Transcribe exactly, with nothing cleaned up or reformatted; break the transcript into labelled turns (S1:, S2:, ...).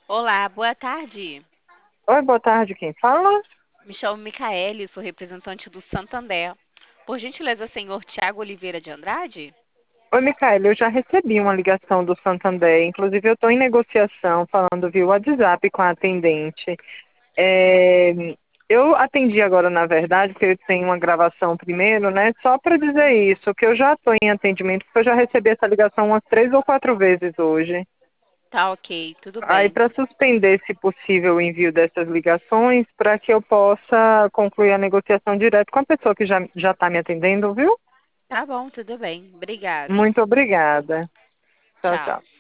S1: Olá, boa tarde.
S2: Oi, boa tarde, quem fala?
S1: Me chamo Micaele, sou representante do Santander. Por gentileza, senhor Tiago Oliveira de Andrade?
S2: Oi, Micaela, eu já recebi uma ligação do Santander, inclusive eu estou em negociação, falando via WhatsApp com a atendente. É, eu atendi agora, na verdade, porque eu tenho uma gravação primeiro, né? Só para dizer isso, que eu já estou em atendimento, porque eu já recebi essa ligação umas três ou quatro vezes hoje.
S1: Tá ok, tudo
S2: Aí,
S1: bem.
S2: para suspender, se possível, o envio dessas ligações, para que eu possa concluir a negociação direto com a pessoa que já já está me atendendo, viu?
S1: Tá bom, tudo bem. Obrigada.
S2: Muito obrigada. Tchau,
S1: Tchau.
S2: tchau.